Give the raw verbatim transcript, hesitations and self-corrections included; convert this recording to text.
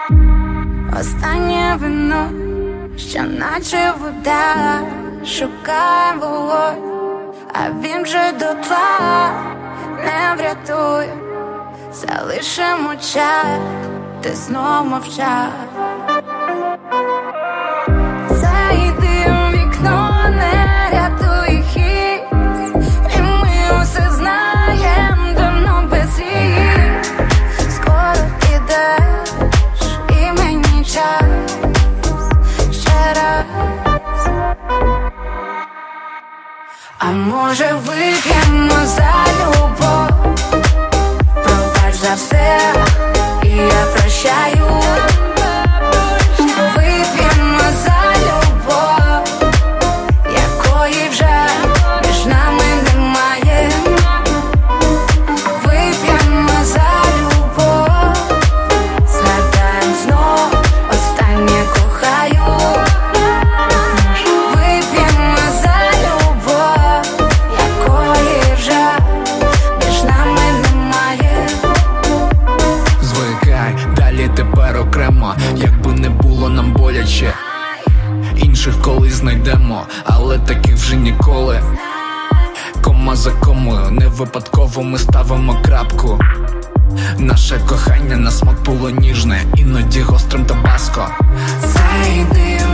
Останнє вино, що наче вода, шукає вогонь, а він вже дотла не врятує. Залишимо час, ти знов мовчав. Цей дим вікно не рятує хід, і ми усе знаєм давно без їх. Скоро підеш, і мені час ще раз. А може вип'ємо за любов, пробач за все, і я прощаю. Вип'ємо за любов, якої вже між нами немає. Вип'ємо за любов, згадаєм знов останнє кохаю. Вип'ємо за любов, якої вже між нами немає. Звикай, далі тепер окремо, якби не було нам боляче. Інших колись знайдемо, але таких вже ніколи. Кома за комою, не випадково ми ставимо крапку. Наше кохання на смак було ніжне, іноді гострим табаско. Цей дим